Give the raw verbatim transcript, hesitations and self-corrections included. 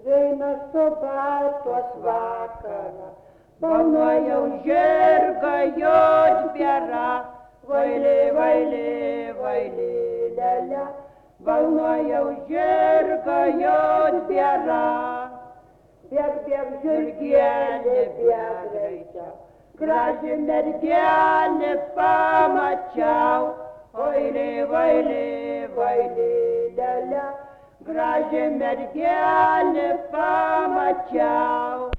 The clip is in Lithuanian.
eina subatos vakarą, balnuoja žirgą juodbėra, vailė, vailė, vailė, lele, balnuoja žirgą juodbėra. Bėg, bėg, žirgelė, bėg greičiau, graži mergelė pamačiau, vailė, vailė, vailė, lele, graži mergelė pamačiau.